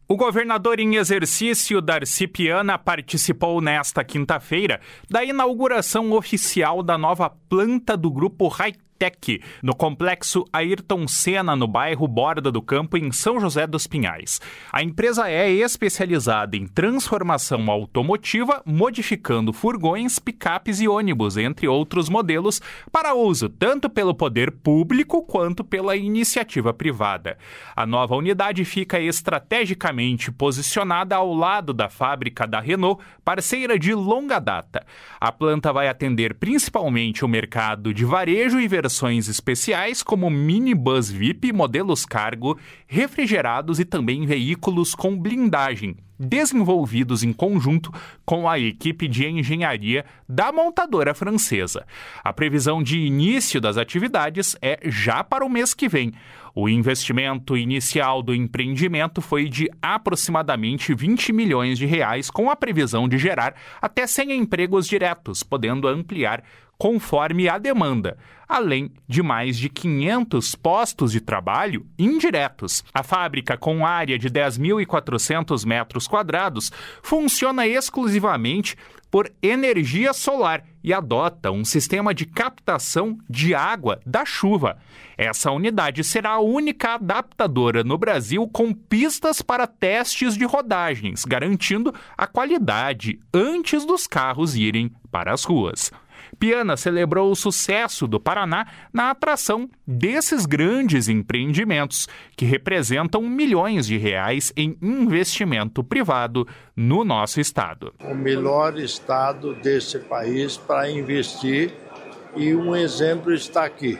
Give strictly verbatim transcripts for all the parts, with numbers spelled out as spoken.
O governador em exercício, Darcy Piana, participou nesta quinta-feira da inauguração oficial da nova planta do grupo Hi-Tech no complexo Ayrton Senna, no bairro Borda do Campo, em São José dos Pinhais. A empresa é especializada em transformação automotiva, modificando furgões, picapes e ônibus, entre outros modelos, para uso tanto pelo poder público quanto pela iniciativa privada. A nova unidade fica estrategicamente posicionada ao lado da fábrica da Renault, parceira de longa data. A planta vai atender principalmente o mercado de varejo e versões especiais como minibus V I P, modelos cargo, refrigerados e também veículos com blindagem, desenvolvidos em conjunto com a equipe de engenharia da montadora francesa. A previsão de início das atividades é já para o mês que vem. O investimento inicial do empreendimento foi de aproximadamente vinte milhões de reais, com a previsão de gerar até cem empregos diretos, podendo ampliar conforme a demanda, além de mais de quinhentos postos de trabalho indiretos. A fábrica, com área de dez mil e quatrocentos metros quadrados, funciona exclusivamente por energia solar e adota um sistema de captação de água da chuva. Essa unidade será a única adaptadora no Brasil com pistas para testes de rodagens, garantindo a qualidade antes dos carros irem para as ruas. Piana celebrou o sucesso do Paraná na atração desses grandes empreendimentos, que representam milhões de reais em investimento privado no nosso estado. O melhor estado desse país para investir, e um exemplo está aqui.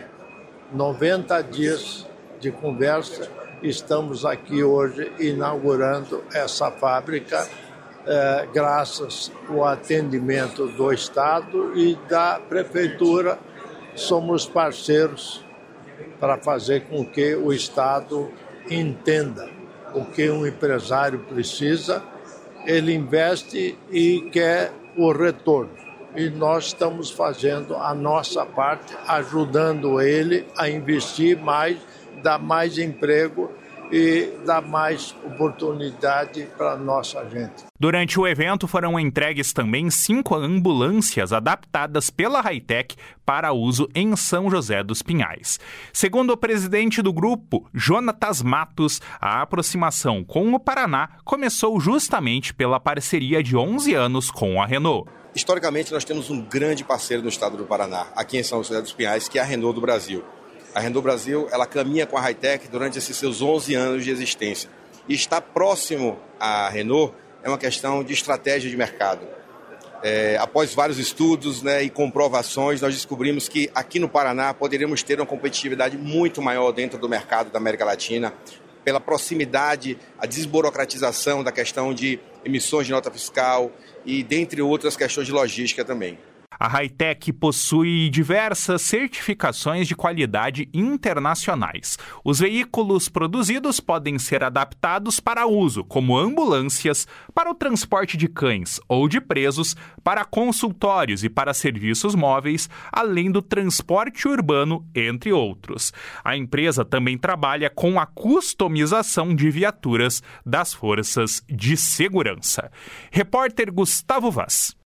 noventa dias de conversa, estamos aqui hoje inaugurando essa fábrica, É, graças ao atendimento do Estado e da Prefeitura. Somos parceiros para fazer com que o Estado entenda o que um empresário precisa, ele investe e quer o retorno. E nós estamos fazendo a nossa parte, ajudando ele a investir mais, dar mais emprego e dar mais oportunidade para a nossa gente. Durante o evento foram entregues também cinco ambulâncias adaptadas pela Hi-Tech para uso em São José dos Pinhais. Segundo o presidente do grupo, Jonatas Matos, a aproximação com o Paraná começou justamente pela parceria de onze anos com a Renault. Historicamente, nós temos um grande parceiro no estado do Paraná, aqui em São José dos Pinhais, que é a Renault do Brasil. A Renault Brasil, ela caminha com a Hi-Tech durante esses seus onze anos de existência. E estar próximo à Renault é uma questão de estratégia de mercado. É, após vários estudos, né, e comprovações, nós descobrimos que aqui no Paraná poderíamos ter uma competitividade muito maior dentro do mercado da América Latina, pela proximidade, a desburocratização da questão de emissões de nota fiscal e dentre outras questões de logística também. A Hi-Tech possui diversas certificações de qualidade internacionais. Os veículos produzidos podem ser adaptados para uso como ambulâncias, para o transporte de cães ou de presos, para consultórios e para serviços móveis, além do transporte urbano, entre outros. A empresa também trabalha com a customização de viaturas das forças de segurança. Repórter Gustavo Vaz.